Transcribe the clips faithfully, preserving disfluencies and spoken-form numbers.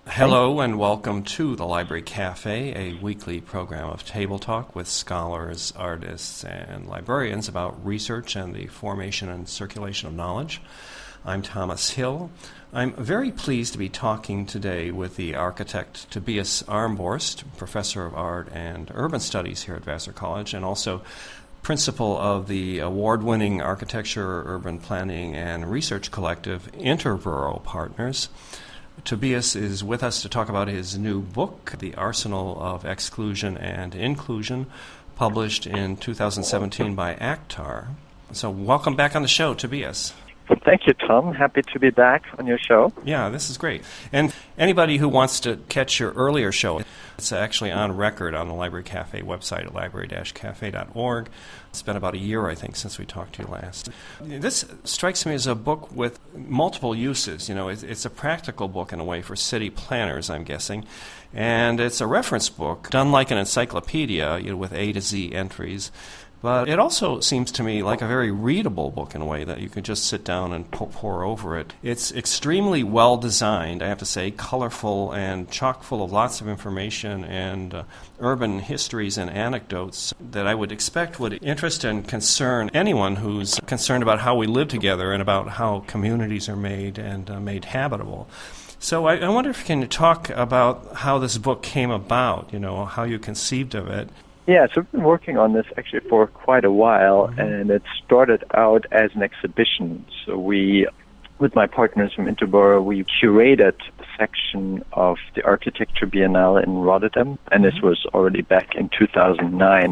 Hello and welcome to the Library Cafe, a weekly program of table talk with scholars, artists, and librarians about research and the formation and circulation of knowledge. I'm Thomas Hill. I'm very pleased to be talking today with the architect Tobias Armborst, professor of art and urban studies here at Vassar College, and also principal of the award-winning architecture, urban planning, and research collective Interborough Partners. Tobias is with us to talk about his new book, The Arsenal of Exclusion and Inclusion, published in two thousand seventeen by ACTAR. So welcome back on the show, Tobias. Thank you, Tom. Happy to be back on your show. Yeah, this is great. And anybody who wants to catch your earlier show, it's actually on record on the Library Cafe website at library dash cafe dot org. It's been about a year, I think, since we talked to you last. This strikes me as a book with multiple uses. You know, it's a practical book in a way for city planners, I'm guessing. And it's a reference book, done like an encyclopedia, you know, with A to Z entries. But it also seems to me like a very readable book in a way that you can just sit down and pore over it. It's extremely well designed, I have to say, colorful and chock full of lots of information and uh, urban histories and anecdotes that I would expect would interest and concern anyone who's concerned about how we live together and about how communities are made and uh, made habitable. So I, I wonder if you can talk about how this book came about, you know, how you conceived of it. Yeah, so we've been working on this actually for quite a while, mm-hmm. and it started out as an exhibition. So we, with my partners from Interborough, we curated a section of the Architecture Biennale in Rotterdam, and mm-hmm. this was already back in two thousand nine.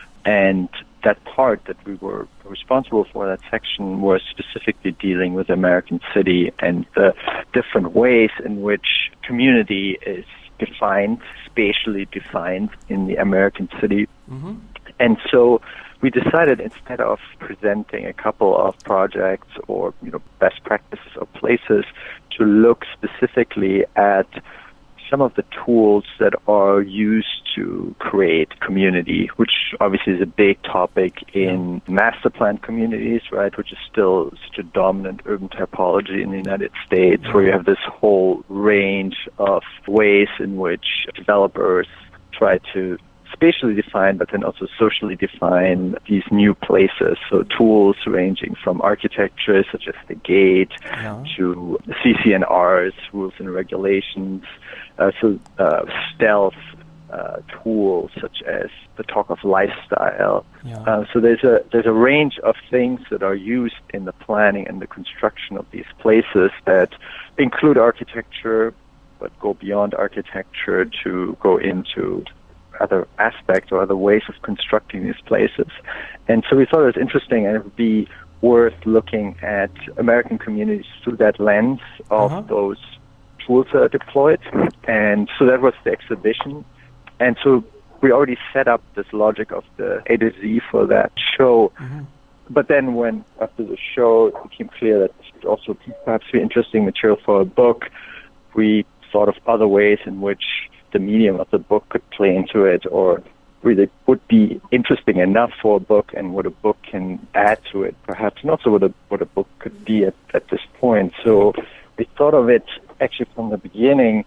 And that part that we were responsible for, that section, was specifically dealing with the American city and the different ways in which community is defined, spatially defined in the American city. Mm-hmm. And so we decided, instead of presenting a couple of projects or, you know, best practices or places, to look specifically at some of the tools that are used to create community, which obviously is a big topic in master plan communities, right, which is still such a dominant urban typology in the United States, where you have this whole range of ways in which developers try to spatially define, but then also socially define these new places. So tools ranging from architecture, such as the gate, yeah. to C C N Rs, rules and regulations, uh, so uh, stealth uh, tools such as the talk of lifestyle. Yeah. Uh, so there's a there's a range of things that are used in the planning and the construction of these places that include architecture, but go beyond architecture to go into other aspects or other ways of constructing these places. And so we thought it was interesting, and it would be worth looking at American communities through that lens of uh-huh. those tools that are deployed. And so that was the exhibition. And so we already set up this logic of the A to Z for that show. Mm-hmm. But then when, after the show, it became clear that this would also perhaps be interesting material for a book, we thought of other ways in which the medium of the book could play into it, or really would be interesting enough for a book, and what a book can add to it, perhaps, and also what a, what a book could be at, at this point. So we thought of it actually from the beginning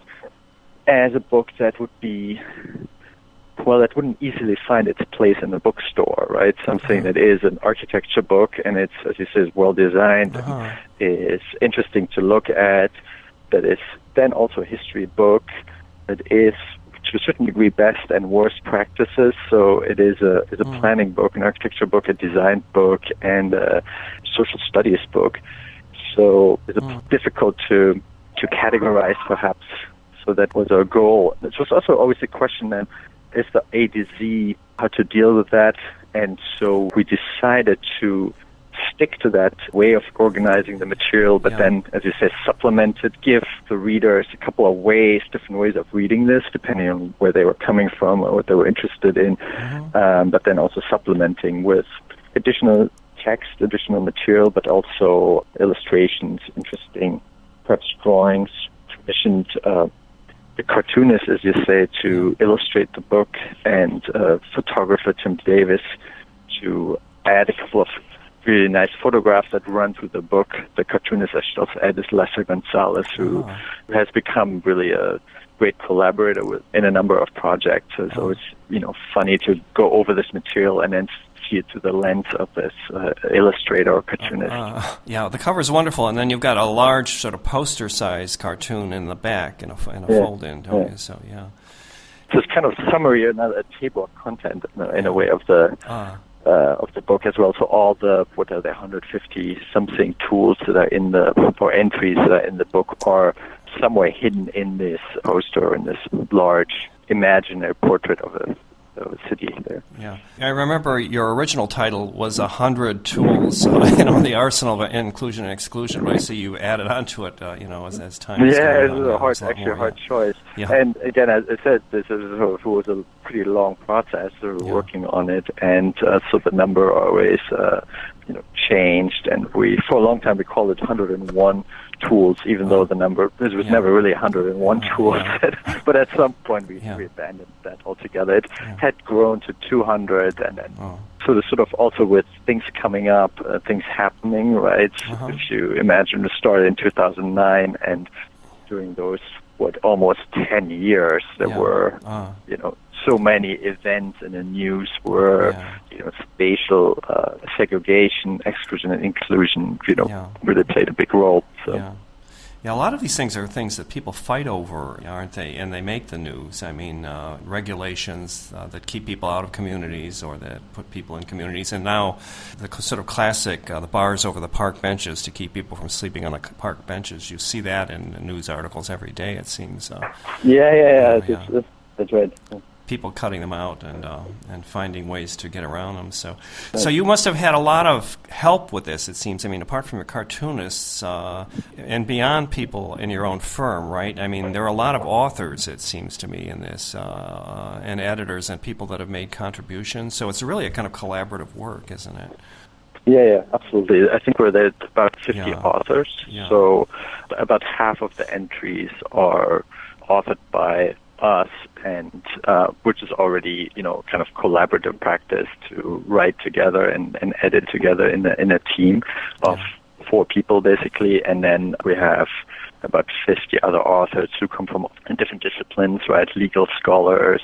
as a book that would be, well, that wouldn't easily find its place in a bookstore, right? Something that is an architecture book, and it's, as you say, well designed, uh-huh. is interesting to look at, that is then also a history book. It is, to a certain degree, best and worst practices. So it is a is a mm. planning book, an architecture book, a design book, and a social studies book. So it's mm. difficult to to categorize, perhaps. So that was our goal. It was also always a question then, is the A to Z, how to deal with that? And so we decided to stick to that way of organizing the material, but yeah. then, as you say, supplement it, give the readers a couple of ways, different ways of reading this, depending on where they were coming from or what they were interested in, mm-hmm. um, but then also supplementing with additional text, additional material, but also illustrations, interesting, perhaps drawings, commissioned uh, the cartoonist, as you say, to illustrate the book, and uh, photographer Tim Davis to add a couple of really nice photograph that run through the book. The cartoonist I should also add is Lester Gonzalez, who Oh. has become really a great collaborator with in a number of projects. So it's Oh. always, you know, funny to go over this material and then see it through the lens of this uh, illustrator or cartoonist. Uh, yeah, the cover is wonderful, and then you've got a large sort of poster-sized cartoon in the back in a, in a Yeah. fold-in, don't Yeah. you? So, yeah. So it's kind of summary, another a table of content in a, in a way of the Uh, uh, of the book as well. So all the, what are there, one hundred fifty something tools that are in the, or entries that are in the book are somewhere hidden in this poster, in this large imaginary portrait of a, of a city there. yeah. I remember your original title was A Hundred Tools, uh, you know, the arsenal of inclusion and exclusion, but I see you added onto it, uh, you know, as, as time has Yeah, gone it on. was Yeah, a hard, there's lot actually more, a hard yeah. choice. Yeah. And again, as I said, this is, it was a pretty long process. We were Yeah. working on it, and uh, so the number always, uh, you know, changed. And we, for a long time, we called it one hundred one tools, even though the number, this was Yeah. never really one hundred one Yeah. tools. Yeah. But at some point, we, Yeah. we abandoned that altogether. It Yeah. had grown to two hundred, and then Oh. sort of, sort of also with things coming up, uh, things happening, right? Uh-huh. If you imagine it started in two thousand nine, and during those, what, almost ten years, there Yeah. were, Uh, you know, so many events in the news where, Yeah. you know, spatial uh, segregation, exclusion, and inclusion, you know, Yeah. really played a big role. So. Yeah. Yeah, a lot of these things are things that people fight over, aren't they? And they make the news. I mean, uh, regulations uh, that keep people out of communities or that put people in communities. And now the c- sort of classic, uh, the bars over the park benches to keep people from sleeping on the c- park benches. You see that in news articles every day, it seems. Uh, Yeah, yeah, yeah. Yeah, It's, yeah. it's, that's right. people cutting them out and uh, and finding ways to get around them. So, so you must have had a lot of help with this. It seems. I mean, apart from your cartoonists uh, and beyond people in your own firm, right? I mean, there are a lot of authors. It seems to me in this, uh, and editors and people that have made contributions. So it's really a kind of collaborative work, isn't it? Yeah, yeah, absolutely. I think we're there about fifty Yeah. authors. Yeah. So about half of the entries are authored by us, and uh, which is already, you know, kind of collaborative practice to write together and, and edit together in a, in a team of Yeah. four people, basically. And then we have about fifty other authors who come from different disciplines, right? Legal scholars,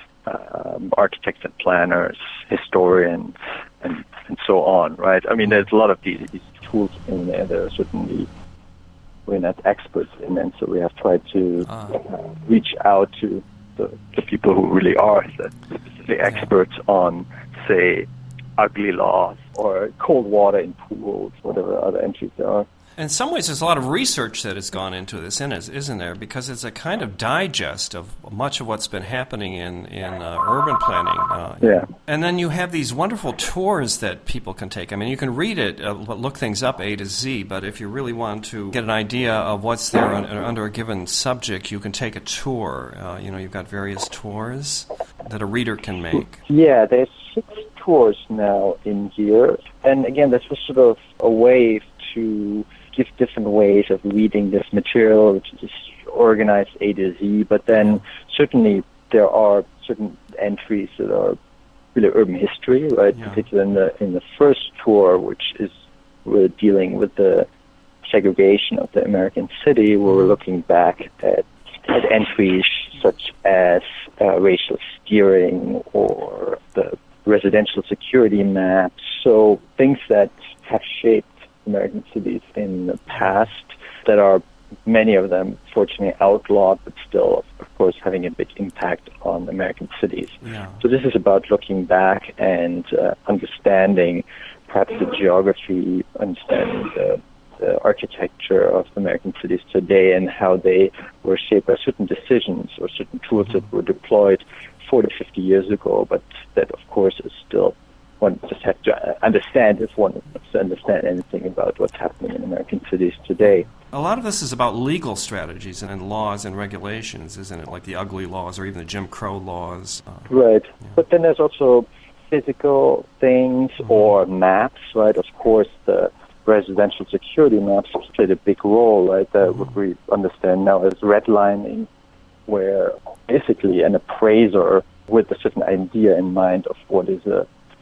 um, architects and planners, historians, and, and so on, right? I mean, there's a lot of these, these tools in there that are certainly we're not experts in, and so we have tried to Ah. uh, reach out to the, the people who really are the specific experts on, say, ugly laws or cold water in pools, whatever other entries there are. In some ways, there's a lot of research that has gone into this, isn't there? Because it's a kind of digest of much of what's been happening in, in uh, urban planning. Uh, Yeah. And then you have these wonderful tours that people can take. I mean, you can read it, uh, look things up A to Z, but if you really want to get an idea of what's there un- under a given subject, you can take a tour. Uh, you know, you've got various tours that a reader can make. Yeah, there's six tours now in here. And again, this was sort of a way to give different ways of reading this material, which is organized A to Z, but then certainly there are certain entries that are really urban history, right? Yeah. Particularly in the in the first tour, which is we're dealing with the segregation of the American city, where we're looking back at, at entries such as uh, racial steering or the residential security maps. So things that have shaped American cities in the past that are, many of them, fortunately outlawed, but still, of course, having a big impact on American cities. Yeah. So this is about looking back and uh, understanding perhaps the geography, understanding the, the architecture of American cities today and how they were shaped by certain decisions or certain tools that were deployed forty, fifty years ago, but that, of course, is still, one just has to understand if one wants to understand anything about what's happening in American cities today. A lot of this is about legal strategies and laws and regulations, isn't it? Like the ugly laws or even the Jim Crow laws. Uh, Right. But then there's also physical things or maps, right? Of course, the residential security maps played a big role, right? That what we understand now as redlining, where basically an appraiser with a certain idea in mind of what is a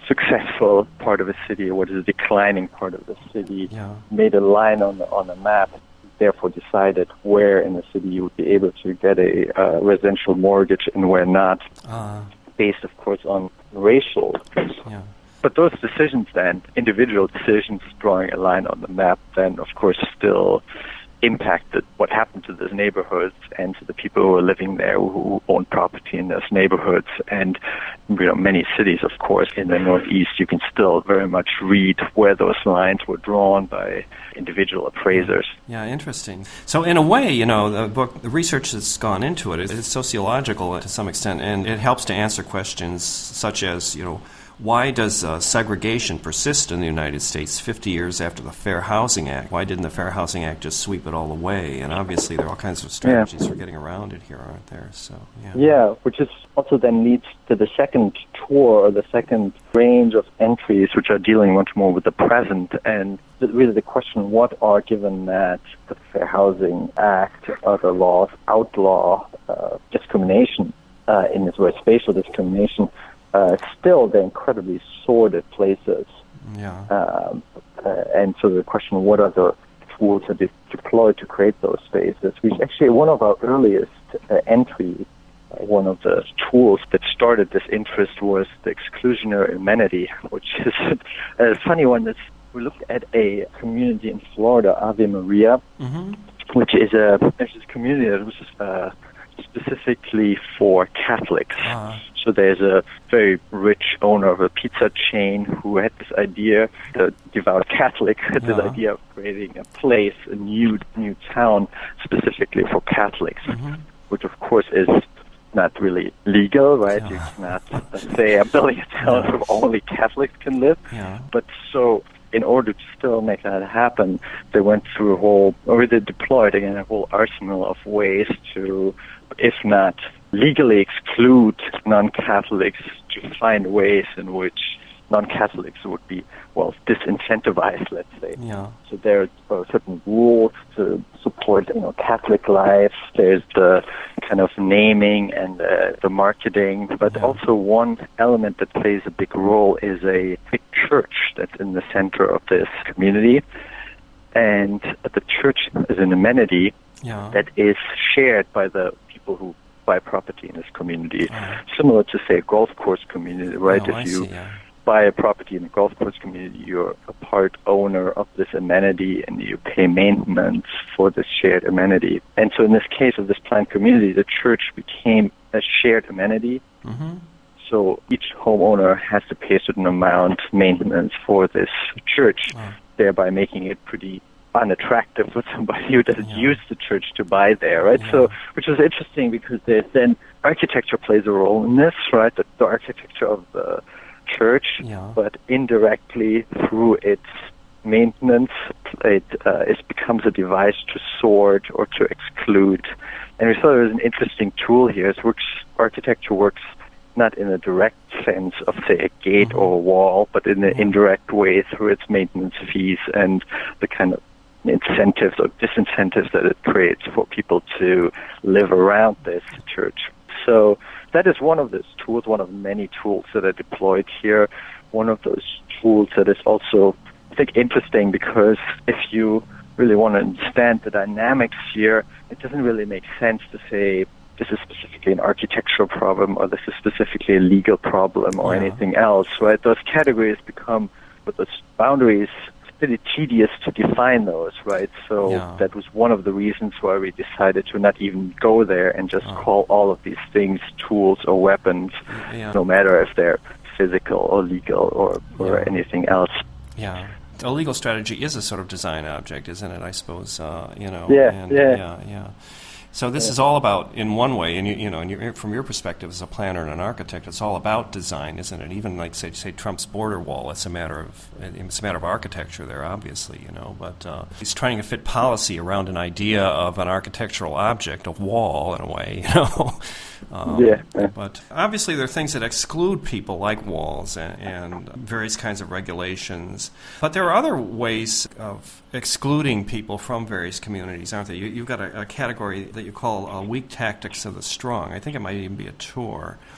successful part of a city, what is a declining part of the city, yeah. made a line on the, on a map, therefore decided where in the city you would be able to get a uh, residential mortgage and where not, uh, based, of course, on racial. yeah. But those decisions then, individual decisions drawing a line on the map, then, of course, still impacted what happened to those neighborhoods and to the people who were living there, who owned property in those neighborhoods. And you know, many cities, of course, in the Northeast, you can still very much read where those lines were drawn by individual appraisers. Yeah, interesting. So in a way, you know, the book, the research that's gone into it is sociological to some extent, and it helps to answer questions such as, you know, why does uh, segregation persist in the United States fifty years after the Fair Housing Act? Why didn't the Fair Housing Act just sweep it all away? And obviously there are all kinds of strategies yeah. for getting around it here, aren't there? So yeah. yeah, which is also then leads to the second tour, or the second range of entries, which are dealing much more with the present. And really the question, what are, given that the Fair Housing Act, other laws outlaw uh, discrimination uh, in this way, spatial discrimination, Uh, still, they're incredibly sordid places. Yeah. Um, uh, and so the question, what are the tools that are deployed to create those spaces? We actually, one of our earliest uh, entries, uh, one of the tools that started this interest was the exclusionary amenity, which is a funny one. That's, we looked at a community in Florida, Ave Maria, mm-hmm. which is a, there's this community that was uh, specifically for Catholics. Uh-huh. So there's a very rich owner of a pizza chain who had this idea, the devout Catholic had this uh-huh. idea of creating a place, a new new town specifically for Catholics, mm-hmm. which of course is not really legal, right? Yeah. You cannot say I'm building a town yeah. where only Catholics can live. Yeah. But so in order to still make that happen, they went through a whole, or they deployed again a whole arsenal of ways to, if not legally exclude non-Catholics, to find ways in which non-Catholics would be, well, disincentivized, let's say. Yeah. So there are certain rules to support, you know, Catholic life. There's the kind of naming and uh, the marketing, but yeah. also one element that plays a big role is a big church that's in the center of this community. And the church is an amenity yeah. that is shared by the people who buy property in this community, uh, similar to, say, a golf course community, right? Oh, if I you see, yeah. buy a property in a golf course community, you're a part owner of this amenity and you pay maintenance for this shared amenity. And so in this case of this planned community, the church became a shared amenity. Mm-hmm. So each homeowner has to pay a certain amount maintenance for this church, oh. thereby making it pretty unattractive for somebody who doesn't yeah. use the church to buy there, right? Yeah. So, which was interesting because there's then architecture plays a role in this, right? The, the architecture of the church, yeah. but indirectly through its maintenance, it, uh, it becomes a device to sort or to exclude. And we thought it was an interesting tool here. It works, architecture works not in a direct sense of, say, a gate mm-hmm. or a wall, but in an mm-hmm. indirect way through its maintenance fees and the kind of incentives or disincentives that it creates for people to live around this church. So that is one of those tools, one of many tools that are deployed here. One of those tools that is also, I think, interesting because if you really want to understand the dynamics here, it doesn't really make sense to say this is specifically an architectural problem or this is specifically a legal problem or yeah. anything else, right? Those categories become, with those boundaries, pretty tedious to define those, right? So yeah. that was one of the reasons why we decided to not even go there and just oh. call all of these things tools or weapons, yeah. no matter if they're physical or legal or, or yeah. anything else. Yeah. A legal strategy is a sort of design object, isn't it, I suppose, uh, you know? Yeah, and, yeah. yeah, yeah. So this yeah. is all about, in one way, and you, you know, and you're, from your perspective as a planner and an architect, it's all about design, isn't it? Even like say, say Trump's border wall, it's a matter of it's a matter of architecture there, obviously, you know. But uh, he's trying to fit policy around an idea of an architectural object, a wall, in a way, you know. Um, yeah, yeah. But obviously there are things that exclude people, like walls and, and various kinds of regulations. But there are other ways of excluding people from various communities, aren't there? You, you've got a, a category that you call uh, weak tactics of the strong. I think it might even be a tour.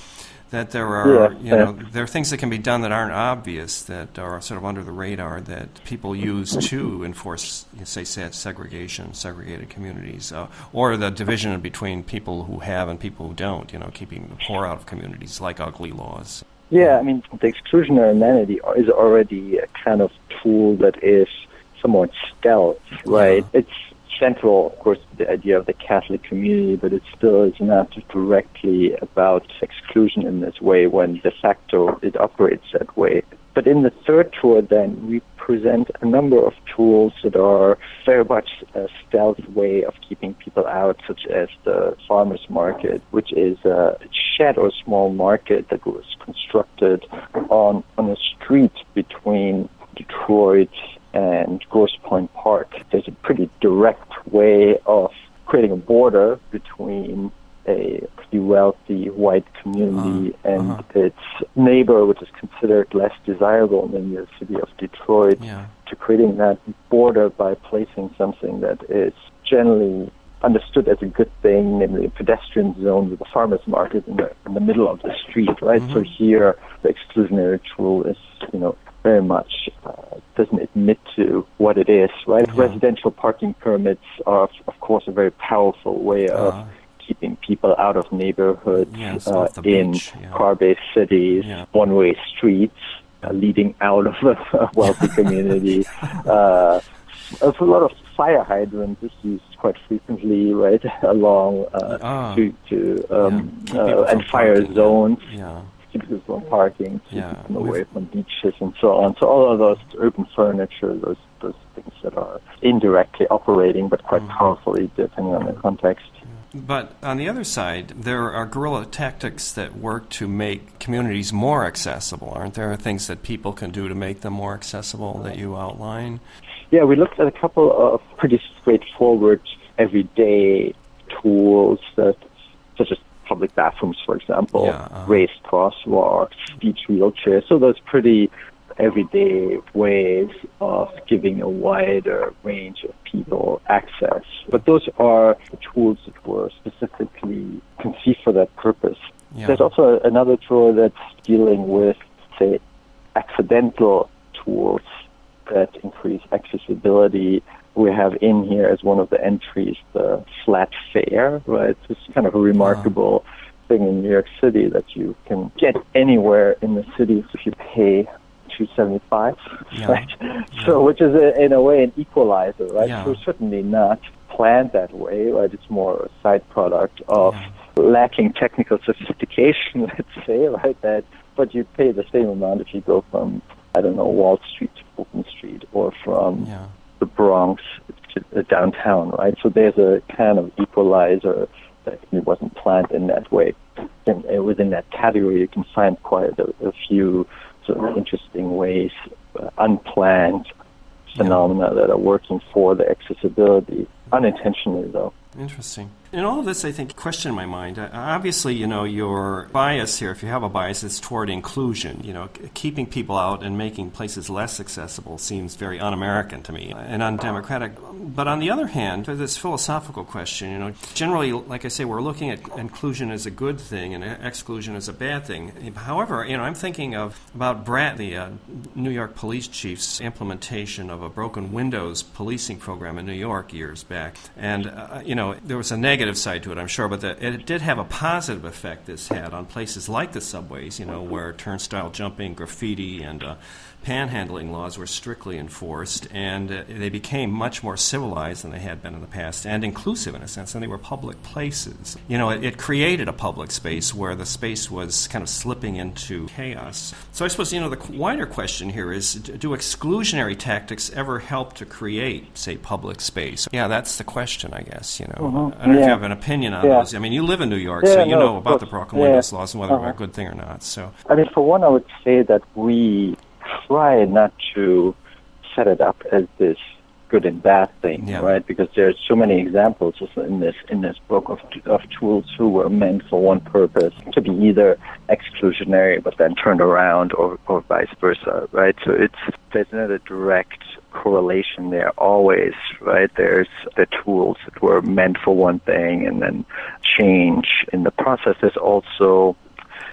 that there are, yeah, you know, yeah. there are things that can be done that aren't obvious, that are sort of under the radar, that people use to enforce, say, segregation, segregated communities, uh, or the division between people who have and people who don't, you know, keeping the poor out of communities, like ugly laws. Yeah, I mean, the exclusionary amenity is already a kind of tool that is somewhat stealth, right? Yeah. It's central, of course, to the idea of the Catholic community, but it still is not directly about exclusion in this way when de facto it operates that way. But in the third tour, then, we present a number of tools that are very much a stealth way of keeping people out, such as the farmers market, which is a shed or small market that was constructed on, on a street between Detroit and Grosse Pointe Park. There's a pretty direct way of creating a border between a pretty wealthy white community uh, and uh-huh. its neighbor, which is considered less desirable than the city of Detroit, yeah. to creating that border by placing something that is generally understood as a good thing, namely a pedestrian zone with a farmer's market in the, in the middle of the street, right? Mm-hmm. So here, the exclusionary tool is, you know, very much uh, doesn't admit to what it is, right? Yeah. Residential parking permits are, of course, a very powerful way of uh, keeping people out of neighborhoods yes, uh, in yeah. car-based cities, yeah. one-way streets uh, leading out of a wealthy community. uh, there's a lot of fire hydrants is used quite frequently, right, along uh, uh, to, to um, yeah. uh, and fire parking, zones. Yeah. Keep people from parking, keep yeah. people away from beaches and so on. So all of those urban furniture, those those things that are indirectly operating but quite mm-hmm. powerfully depending on the context. But on the other side, there are guerrilla tactics that work to make communities more accessible. Aren't there things that people can do to make them more accessible that you outline? Yeah, we looked at a couple of pretty straightforward, everyday tools that, such as public bathrooms, for example, yeah, uh-huh. raised crosswalks, beach wheelchairs. So those pretty everyday ways of giving a wider range of people access. But those are tools that were specifically conceived for that purpose. Yeah. There's also another tool that's dealing with, say, accidental tools that increase accessibility. We have in here as one of the entries the flat fare, right? It's kind of a remarkable uh. thing in New York City that you can get anywhere in the city if you pay two seventy-five, yeah. right? Yeah. So, which is a, in a way an equalizer, right? Yeah. So certainly not planned that way, right? It's more a side product of yeah. lacking technical sophistication, let's say, right? That, but you pay the same amount if you go from, I don't know, Wall Street to Fulton Street or from yeah. the Bronx to downtown, right? So there's a kind of equalizer that it wasn't planned in that way. And uh, within that category, you can find quite a, a few sort of interesting ways, uh, unplanned phenomena yeah. that are working for the accessibility, unintentionally though. Interesting. In all of this, I think, question in my mind, uh, obviously, you know, your bias here, if you have a bias, is toward inclusion. You know, c- keeping people out and making places less accessible seems very un-American to me and undemocratic. But on the other hand, for this philosophical question, you know, generally, like I say, we're looking at inclusion as a good thing and exclusion as a bad thing. However, you know, I'm thinking of about Brad, the uh, New York police chief's implementation of a broken windows policing program in New York years back. And, uh, you know, there was a negative negative side to it, I'm sure, but the, it did have a positive effect this had on places like the subways, you know, where turnstile jumping, graffiti, and uh, panhandling laws were strictly enforced, and uh, they became much more civilized than they had been in the past, and inclusive in a sense, and they were public places. You know, it, it created a public space where the space was kind of slipping into chaos. So I suppose, you know, the wider question here is, do exclusionary tactics ever help to create, say, public space? Yeah, that's the question, I guess, you know. Mm-hmm. I don't know yeah. if you have an opinion on yeah. those. I mean, you live in New York, yeah, so you no, know about the broken yeah. windows laws and whether uh-huh. they're a good thing or not. So, I mean, for one, I would say that we try not to set it up as this good and bad thing, yeah. right? Because there's so many examples in this in this book of of tools who were meant for one purpose, to be either exclusionary but then turned around, or, or vice versa, right? So it's there's not a direct correlation there always, right? There's the tools that were meant for one thing and then change in the process. There's also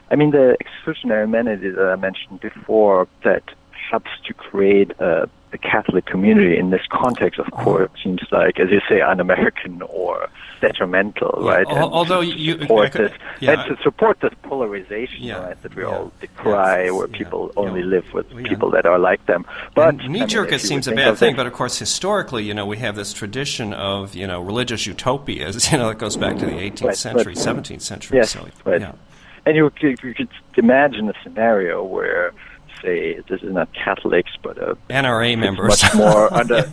I mean, the exclusionary amenity that I mentioned before that helps to create a, a Catholic community in this context, of course, seems like, as you say, un-American or detrimental, yeah. right? Al- although you support I, I, this, yeah. and to support this polarization, yeah. right, that we yeah. all decry, yes. where yeah. people yeah. only live with yeah. people that are like them. But knee-jerk, I mean, it seems a bad thing, but of course, historically, you know, we have this tradition of, you know, religious utopias, you know, that goes back to the eighteenth right, century, but, seventeenth century. Yes, so, right. Yeah. And you, you could imagine a scenario where, say, this is not Catholics, but uh, N R A members. much more under,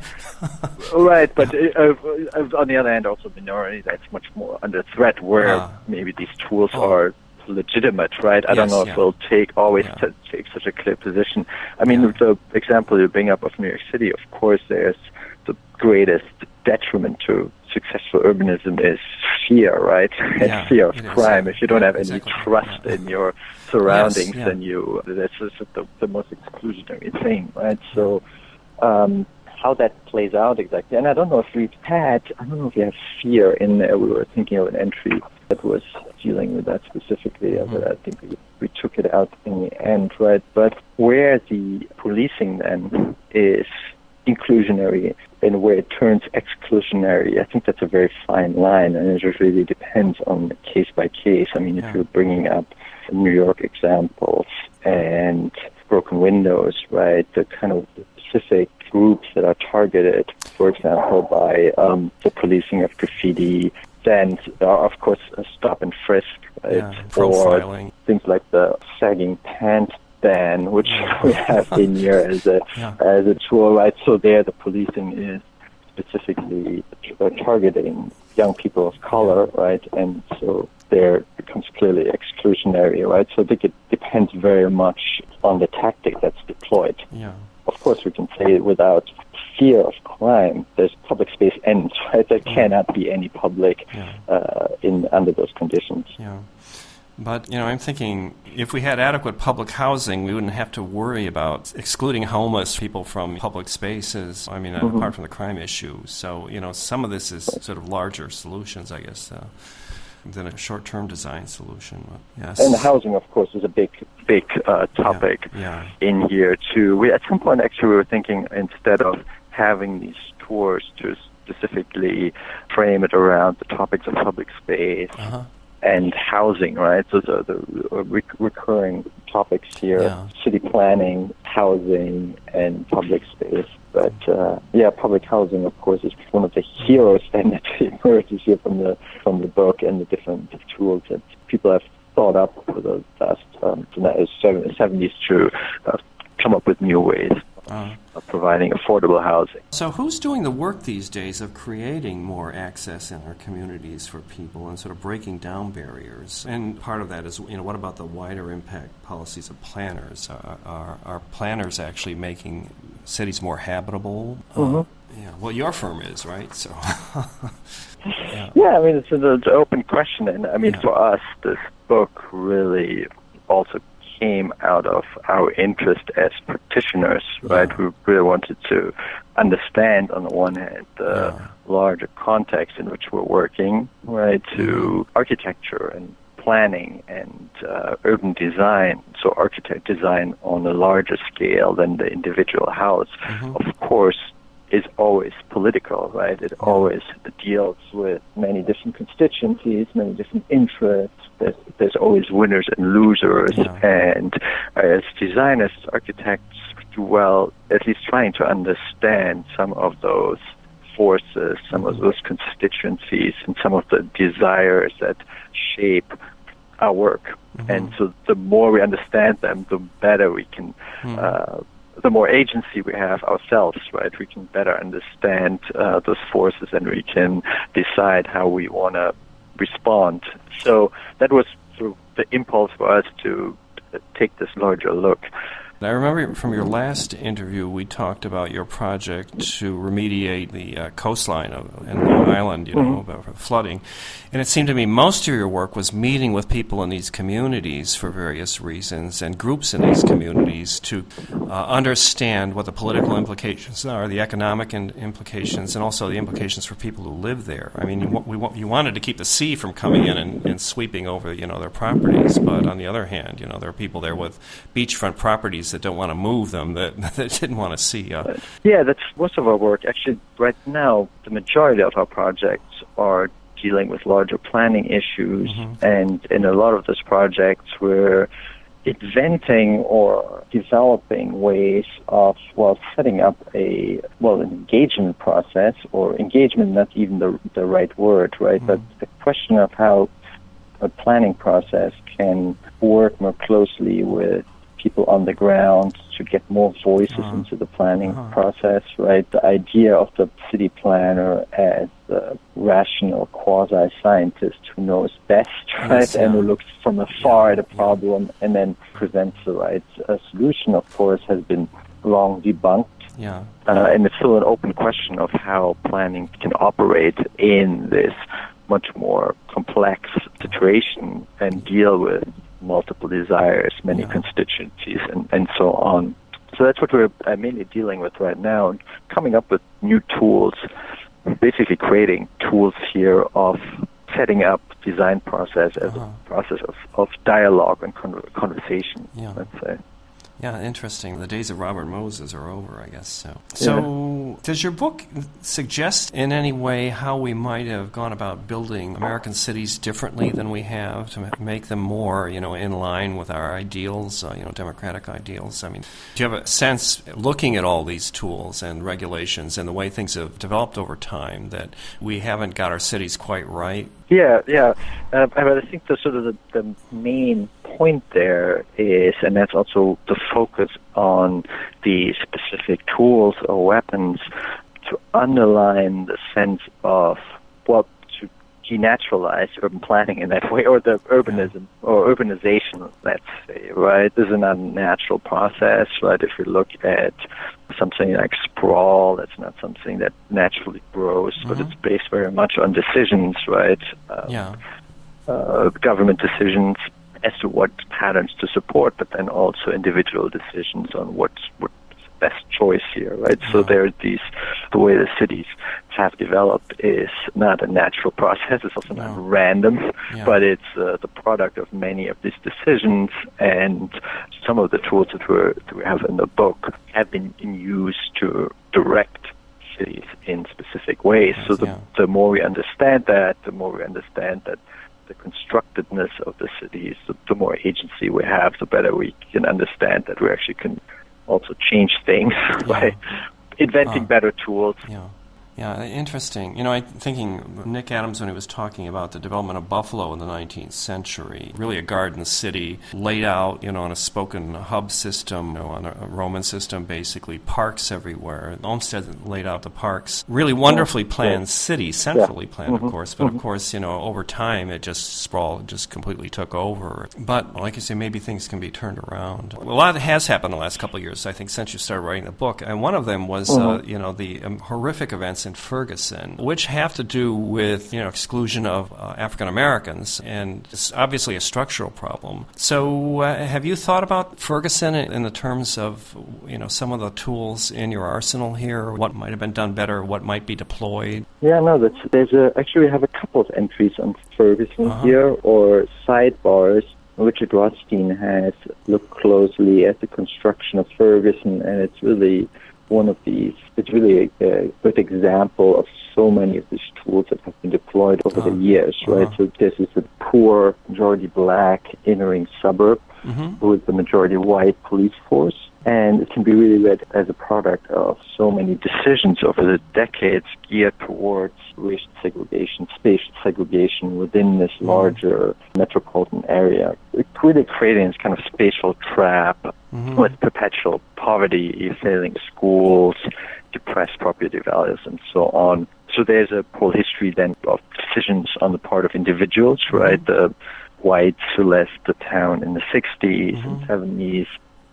right? But uh, uh, on the other hand, also minority that's much more under threat, where uh, maybe these tools oh. are legitimate, right? I yes, don't know if yeah. we'll take always yeah. t- take such a clear position. I mean, yeah. the example you bring up of New York City, of course, there's the greatest detriment to successful urbanism is fear, right? Yeah, and fear of it is, crime. yeah. If you don't Yeah, have exactly. any trust Yeah. in your surroundings, Yes, yeah. then you that's just the, the most exclusionary thing, right? So um, how that plays out exactly, and I don't know if we've had, I don't know if we have fear in there. We were thinking of an entry that was dealing with that specifically, mm-hmm. but I think we, we took it out in the end, right? But where the policing then is inclusionary and where it turns exclusionary, I think that's a very fine line, and it just really depends on the case by case. I mean, yeah. if you're bringing up New York examples and broken windows, right, the kind of specific groups that are targeted, for example, by um, the policing of graffiti, then there are, of course, a stop and frisk, right, yeah, profiling. Or things like the sagging pants ban, which we have in here as a yeah. as a tool, right? So there, the policing is specifically uh, targeting young people of color, right? And so there it becomes clearly exclusionary, right? So I think it depends very much on the tactic that's deployed. Yeah. Of course, we can say without fear of crime, there's public space ends, right? There yeah. cannot be any public yeah. uh, in under those conditions. Yeah. But, you know, I'm thinking if we had adequate public housing, we wouldn't have to worry about excluding homeless people from public spaces, I mean, mm-hmm. apart from the crime issue. So, you know, some of this is sort of larger solutions, I guess, uh, than a short-term design solution. Yes. And housing, of course, is a big, big uh, topic yeah. Yeah. in here, too. We, at some point, actually, we were thinking instead of having these tours to specifically frame it around the topics of public space, uh-huh. and housing, right? So the, the re- recurring topics here, yeah. city planning, housing, and public space. But uh, yeah, public housing, of course, is one of the heroes then that emerges here from the from the book and the different tools that people have thought up over the last um, seventies to uh, come up with new ways. Uh, of providing affordable housing. So who's doing the work these days of creating more access in our communities for people and sort of breaking down barriers? And part of that is, you know, what about the wider impact policies of planners? Are, are, are planners actually making cities more habitable? Mm-hmm. Uh, yeah. Well, your firm is, right? So. yeah. yeah, I mean, it's an, it's an open question. And, I mean, yeah. for us, this book really also came out of our interest as practitioners, right? Yeah. We really wanted to understand, on the one hand, the yeah. larger context in which we're working, right, to mm-hmm. architecture and planning and uh, urban design, so architect design on a larger scale than the individual house, mm-hmm. of course, is always political, right? It yeah. always deals with many different constituencies, many different interests. There's, there's always winners and losers, yeah. and as designers, architects, do well, at least trying to understand some of those forces, some mm-hmm. of those constituencies, and some of the desires that shape our work. Mm-hmm. And so the more we understand them, the better we can mm-hmm. uh, the more agency we have ourselves, right? We can better understand uh, those forces, and we can decide how we want to respond. So that was sort of the impulse for us to take this larger look. I remember from your last interview, we talked about your project to remediate the uh, coastline of in Long Island, you know, mm-hmm. about flooding. And it seemed to me most of your work was meeting with people in these communities for various reasons and groups in these communities to uh, understand what the political implications are, the economic in- implications, and also the implications for people who live there. I mean, you, we, you wanted to keep the sea from coming in and, and sweeping over, you know, their properties, but on the other hand, you know, there are people there with beachfront properties that don't want to move them, that, that didn't want to see. Uh, yeah, that's most of our work. Actually, right now, the majority of our projects are dealing with larger planning issues, mm-hmm. and in a lot of those projects, we're inventing or developing ways of, well, setting up a, well, an engagement process, or engagement, not even the, the right word, right? Mm-hmm. But the question of how a planning process can work more closely with people on the ground to get more voices uh-huh. into the planning uh-huh. process, right? The idea of the city planner as the rational quasi-scientist who knows best, right? Yes, yeah. And who looks from afar yeah. at a problem yeah. and then presents the right uh, solution, of course, has been long debunked. Yeah. Uh, and it's still an open question of how planning can operate in this much more complex situation and deal with multiple desires, many yeah. constituencies, and, and so on. So that's what we're uh, mainly dealing with right now, and coming up with new tools, basically creating tools here of setting up design process as uh-huh. a process of, of dialogue and con- conversation, yeah. let's say. Yeah, interesting. The days of Robert Moses are over, I guess. So, so yeah. does your book suggest in any way how we might have gone about building American cities differently than we have to make them more, you know, in line with our ideals, uh, you know, democratic ideals? I mean, do you have a sense, looking at all these tools and regulations and the way things have developed over time, that we haven't got our cities quite right? Yeah, yeah. Uh, I think the sort of the, the main point there is, and that's also the focus on the specific tools or weapons, to underline the sense of, well, to denaturalize urban planning in that way, or the urbanism, or urbanization, let's say, right? This is an unnatural process, right? If you look at something like sprawl, that's not something that naturally grows, mm-hmm. but it's based very much on decisions, right? Um, yeah. Uh, government decisions as to what patterns to support, but then also individual decisions on what's what's the best choice here, right? Yeah. So there are these, the way the cities have developed is not a natural process, it's also no. not random, yeah. but it's uh, the product of many of these decisions, and some of the tools that, we're, that we have in the book have been in use to direct cities in specific ways. Yes, so the, yeah. the more we understand that, the more we understand that the constructedness of the cities, the, the more agency we have, the better we can understand that we actually can also change things yeah. by inventing uh, better tools. Yeah. Yeah, interesting. You know, I'm thinking Nick Adams, when he was talking about the development of Buffalo in the nineteenth century, really a garden city laid out, you know, on a spoken hub system, you know, on a Roman system, basically, parks everywhere. Olmsted laid out the parks. Really wonderfully planned yeah. city, centrally yeah. planned, mm-hmm. of course, but mm-hmm. of course, you know, over time it just sprawled, just completely took over. But, like you say, maybe things can be turned around. A lot has happened in the last couple of years, I think, since you started writing the book, and one of them was, mm-hmm. uh, you know, the um, horrific events in Ferguson, which have to do with, you know, exclusion of uh, African Americans, and it's obviously a structural problem. So, uh, have you thought about Ferguson in, in the terms of, you know, some of the tools in your arsenal here? What might have been done better? What might be deployed? Yeah, no, that's, there's a, actually we have a couple of entries on Ferguson uh-huh. here, or sidebars. Richard Rothstein has looked closely at the construction of Ferguson, and it's really one of these, it's really a, a good example of so many of these tools that have been deployed over uh, the years, right? Uh-huh. So this is a poor, majority black entering suburb mm-hmm. with the majority white police force. And it can be really read as a product of so many decisions over the decades geared towards racial segregation, spatial segregation within this larger metropolitan area. It really creating this kind of spatial trap mm-hmm. with perpetual poverty, failing schools, depressed property values, and so on. So there's a whole history then of decisions on the part of individuals, right? Mm-hmm. The whites who left the town in the sixties mm-hmm. and seventies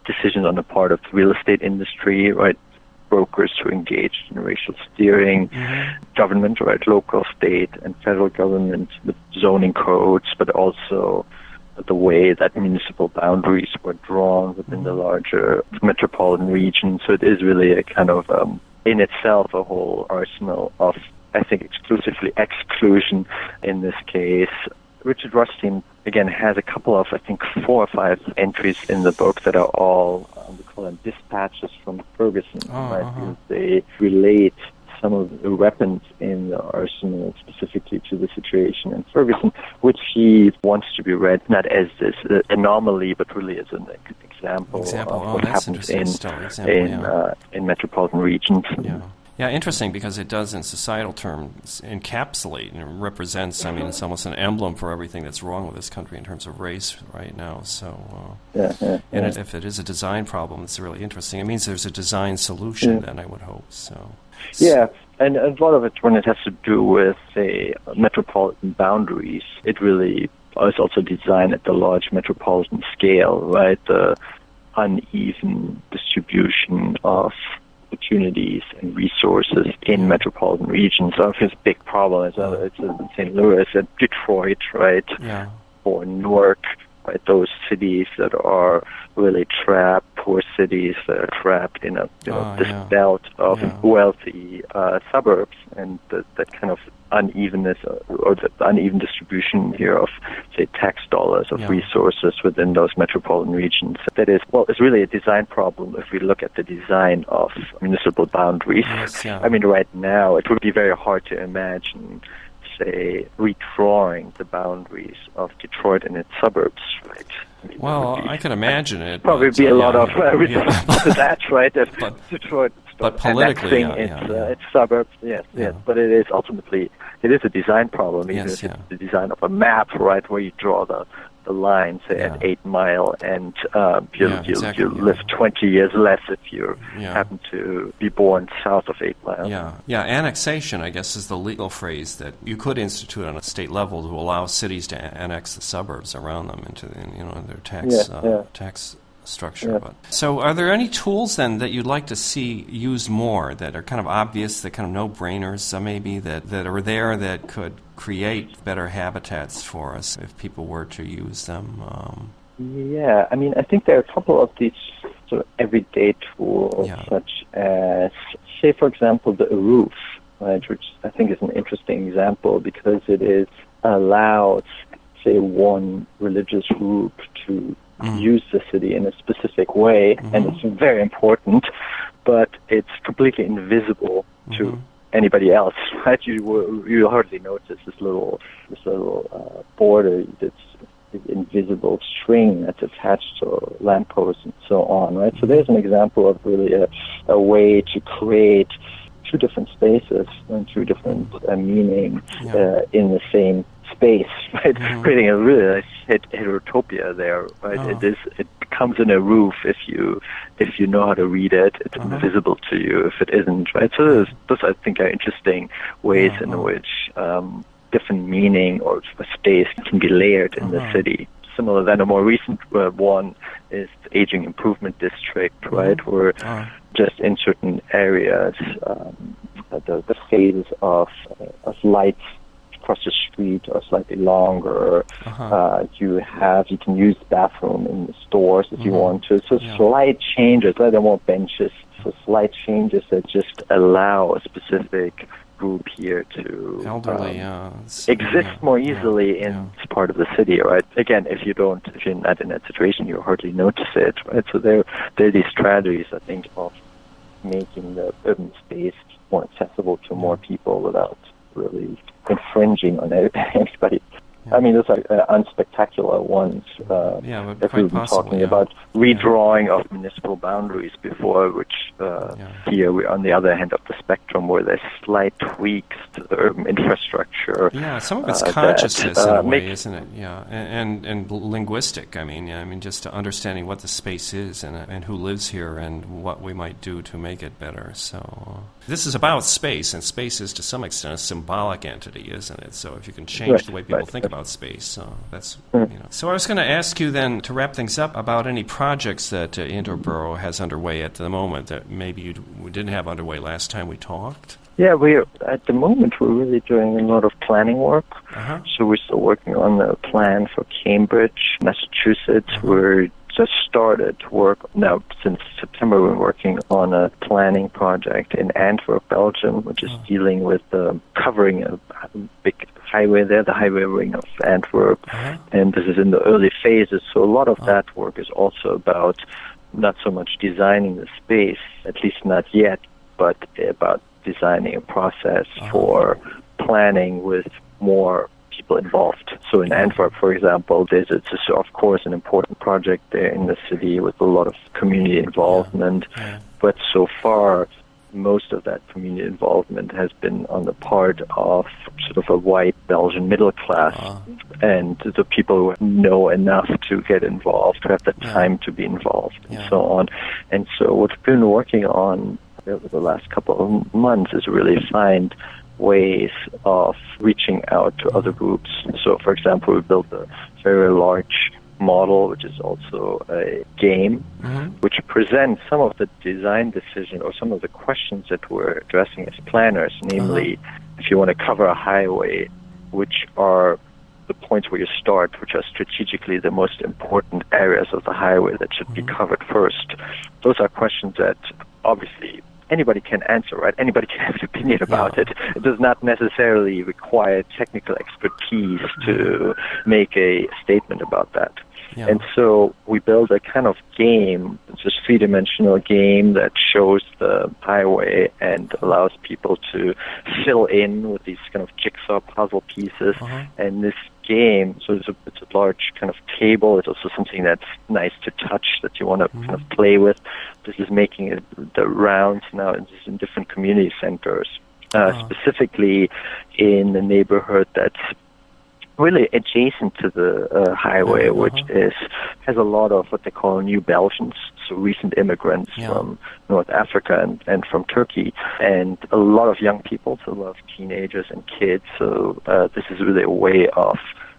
decisions on the part of the real estate industry, right? Brokers who engaged in racial steering, mm-hmm. government, right? Local, state, and federal government with zoning codes, but also the way that municipal boundaries were drawn within mm-hmm. the larger metropolitan region. So it is really a kind of, um, in itself, a whole arsenal of, I think, exclusively exclusion in this case. Richard Rothstein, again, has a couple of, I think, four or five entries in the book that are all, um, we call them dispatches from Ferguson, oh, right? Uh-huh. Because they relate some of the weapons in the arsenal specifically to the situation in Ferguson, which he wants to be read not as this uh, anomaly, but really as an example, example. of oh, what happens in, example, in, yeah. uh, in metropolitan regions. Yeah. Yeah, interesting, because it does, in societal terms, encapsulate and represents, I mean, it's almost an emblem for everything that's wrong with this country in terms of race right now. So, uh, yeah, yeah, and yeah. It, if it is a design problem, it's really interesting. It means there's a design solution, yeah. then, I would hope. So, Yeah, and a lot of it, when it has to do with, say, metropolitan boundaries, it really is also designed at the large metropolitan scale, right? The uneven distribution of opportunities and resources in metropolitan regions. So his big problem is uh, it's in Saint Louis and Detroit, right? Yeah. Or Newark, right? Those cities that are really trapped, poor cities that are trapped in a you know oh, this yeah. belt of yeah. wealthy uh, suburbs, and the, that kind of unevenness uh, or the uneven distribution here of, say, tax dollars, of yeah. resources within those metropolitan regions. That is, well, it's really a design problem if we look at the design of municipal boundaries. Yes, yeah. I mean, right now, it would be very hard to imagine, say, redrawing the boundaries of Detroit and its suburbs, right? I mean, well, I can imagine it. Probably but, be a uh, lot yeah, of uh, resistance yeah. to that, right? If but, Detroit but politically, yeah, its, yeah, uh, yeah. its suburbs, yes, Yeah. yes. But it is ultimately, it is a design problem. Even Yes, if yeah. it's the design of a map, right, where you draw the the line, say, Yeah. at Eight Mile, and um, you Yeah, you, exactly, you yeah. live twenty years less if you Yeah. happen to be born south of Eight Mile. Yeah, yeah. Annexation, I guess, is the legal phrase that you could institute on a state level to allow cities to a- annex the suburbs around them into, you know, their tax Yeah, uh, yeah. tax structure. Yeah. But so, are there any tools then that you'd like to see used more that are kind of obvious, that kind of no-brainers, uh, maybe that that are there that could create better habitats for us if people were to use them? Um, Yeah, I mean, I think there are a couple of these sort of everyday tools, Yeah. such as, say, for example, the roof, right, which I think is an interesting example because it is allows, say, one religious group to mm. use the city in a specific way, mm-hmm. and it's very important, but it's completely invisible mm-hmm. to anybody else, right? You will, you hardly notice this little this little uh, border that's invisible string that's attached to lampposts and so on, right? So there's an example of really a, a way to create two different spaces and two different uh, meanings yeah. uh, in the same space, right? Mm-hmm. Creating a really nice heterotopia there, right? Oh. It is it comes in a roof if you if you know how to read it. It's uh-huh. invisible to you if it isn't, right? So those, those I think are interesting ways uh-huh. in which um, different meaning or space can be layered in uh-huh. the city. Similar than a more recent uh, one is the Aging Improvement District, right, uh-huh. where uh-huh. just in certain areas, um, the, the phases of, uh, of lights across the street are slightly longer. Uh-huh. Uh, you have you can use the bathroom in the stores if uh-huh. you want to. So yeah. slight changes, right? There are more benches. So slight changes that just allow a specific group here to elderly um, uh, exist yeah, more easily yeah, in yeah. this part of the city, right? Again, if you don't, if you're not in that situation, you hardly notice it, right? So there, there are these strategies, I think, of making the urban space more accessible to more people without really infringing on anybody. Yeah. I mean, those are uh, unspectacular ones. Uh, yeah, but if quite we've been possible, talking yeah. about redrawing yeah. of municipal boundaries before, which uh, yeah. here we're on the other end of the spectrum, where there's slight tweaks to the urban infrastructure. Yeah, some of it's uh, consciousness that, uh, in a way, make, isn't it? Yeah, and, and and linguistic. I mean, yeah, I mean, just understanding what the space is and and who lives here and what we might do to make it better. So uh, this is about space, and space is to some extent a symbolic entity, isn't it? So if you can change right, the way people right, think about about space. So that's you know. So I was going to ask you then to wrap things up about any projects that uh, Interboro has underway at the moment that maybe you didn't have underway last time we talked. Yeah, we at the moment we're really doing a lot of planning work. Uh-huh. So we're still working on a plan for Cambridge, Massachusetts. Uh-huh. We're just started work now since September. We're working on a planning project in Antwerp, Belgium, which is oh. dealing with uh, covering a, a big highway there, the highway ring of Antwerp, uh-huh. and this is in the early phases. So a lot of oh. that work is also about not so much designing the space, at least not yet, but about designing a process uh-huh. for planning with more people involved. So in Antwerp, for example, there's it's a, of course an important project there in the city with a lot of community involvement. Yeah. Yeah. But so far, most of that community involvement has been on the part of sort of a white Belgian middle class uh, and the people who know enough to get involved, who have the yeah. time to be involved, yeah. and so on. And so what we've been working on over the last couple of months is really find ways of reaching out to other groups. So, for example, we built a very large model, which is also a game, mm-hmm. which presents some of the design decision or some of the questions that we're addressing as planners, namely, uh-huh. if you want to cover a highway, which are the points where you start, which are strategically the most important areas of the highway that should mm-hmm. be covered first. Those are questions that obviously anybody can answer, right? Anybody can have an opinion about yeah. it. It does not necessarily require technical expertise to make a statement about that. Yeah. And so we build a kind of game, it's a three-dimensional game that shows the highway and allows people to fill in with these kind of jigsaw puzzle pieces. Uh-huh. And this game, so it's a, it's a large kind of table. It's also something that's nice to touch, that you want to mm-hmm. kind of play with. This is making it the rounds now in, in different community centers, uh, uh-huh. specifically in the neighborhood that's really adjacent to the uh, highway, uh-huh. which is has a lot of what they call New Belgians, so recent immigrants yeah. from North Africa and, and from Turkey, and a lot of young people, so a lot of teenagers and kids. So uh, this is really a way of,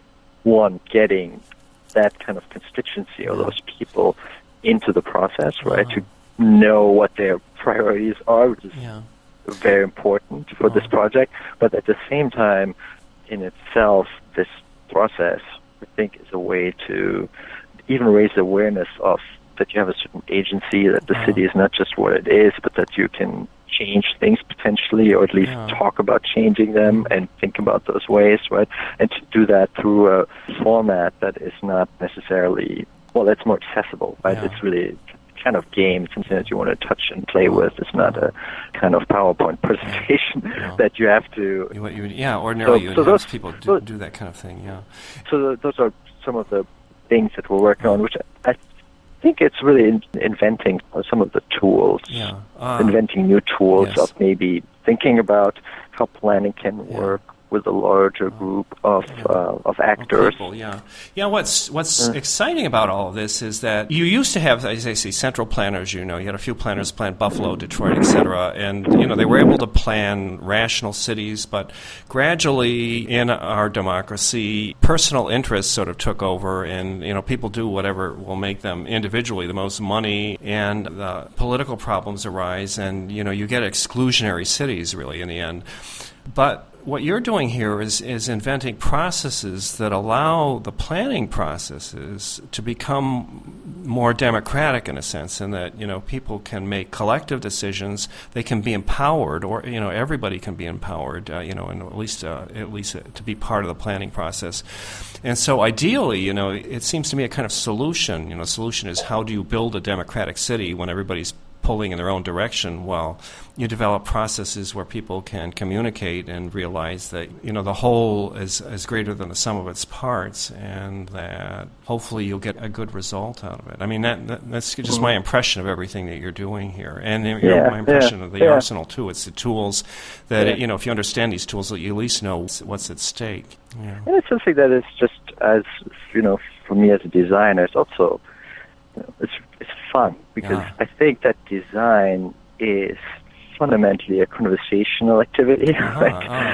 one, getting that kind of constituency or those people into the process, right, uh-huh. to know what their priorities are, which is yeah. very important for uh-huh. this project, but at the same time, in itself, this process, I think, is a way to even raise awareness of that you have a certain agency, that the uh-huh. city is not just what it is, but that you can change things potentially, or at least yeah. talk about changing them and think about those ways, right? And to do that through a format that is not necessarily, well, it's more accessible, right? Yeah. It's really kind of game, something that you want to touch and play with. It's not a kind of PowerPoint presentation yeah. that you have to... You, you, yeah, ordinarily so, you would so have those, people do, those, do that kind of thing, yeah. So those are some of the things that we're working on, which I think it's really in, inventing some of the tools, yeah. uh, inventing new tools yes. of maybe thinking about how planning can yeah. work with a larger group of yeah. uh, of actors. People, yeah, yeah. What's what's mm. exciting about all of this is that you used to have, as I say, central planners. You know, you had a few planners plan Buffalo, Detroit, et cetera, and you know they were able to plan rational cities. But gradually, in our democracy, personal interests sort of took over, and you know people do whatever will make them individually the most money, and the political problems arise, and you know you get exclusionary cities really in the end. But what you're doing here is, is inventing processes that allow the planning processes to become more democratic in a sense, and that you know people can make collective decisions. They can be empowered, or you know everybody can be empowered. Uh, you know, and at least uh, at least uh, to be part of the planning process. And so, ideally, you know, it seems to me a kind of solution. You know, solution is how do you build a democratic city when everybody's pulling in their own direction? Well, you develop processes where people can communicate and realize that you know the whole is, is greater than the sum of its parts, and that hopefully you'll get a good result out of it. I mean, that, that that's just my impression of everything that you're doing here, and you know, yeah, my impression yeah, of the yeah. arsenal too. It's the tools that yeah. it, you know if you understand these tools, that you at least know what's at stake. Yeah. And it's something that is just as you know, for me as a designer, it's also you know, it's it's fun because yeah. I think that design is fundamentally a conversational activity. Uh-huh, right? uh-huh.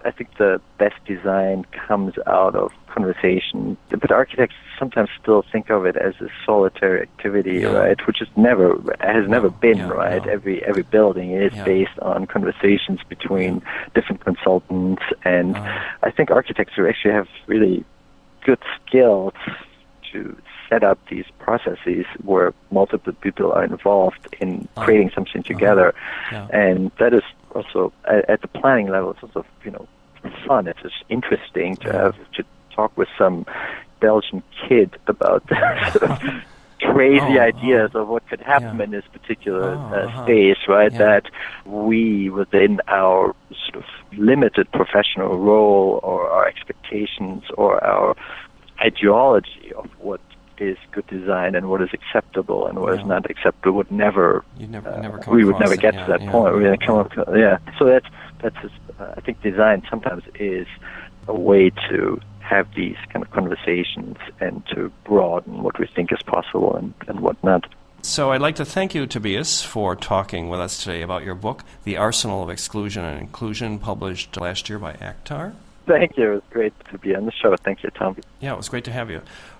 I think the best design comes out of conversation. But architects sometimes still think of it as a solitary activity, yeah. right? Which is never has no. never been, yeah, right? No. Every every building is yeah. based on conversations between different consultants, and uh, I think architects who actually have really good skills to set up these processes where multiple people are involved in uh, creating something together, uh-huh. yeah. and that is also at, at the planning level. It's also, you know, fun. It's just interesting to yeah. have to talk with some Belgian kid about sort of crazy oh, ideas oh. of what could happen yeah. in this particular oh, uh, uh-huh. space, right? Yeah. That we, within our sort of limited professional role or our expectations or our ideology of what is good design and what is acceptable and what yeah. is not acceptable would never, You'd never, uh, never come we would across never it. get yeah, to that yeah, point. yeah, We're going to come yeah. up to, yeah. So that's, that's just, uh, I think design sometimes is a way to have these kind of conversations and to broaden what we think is possible and, and what not. So I'd like to thank you, Tobias, for talking with us today about your book, The Arsenal of Exclusion and Inclusion, published last year by ACTAR. Thank you. It was great to be on the show. Thank you, Tom. Yeah, it was great to have you.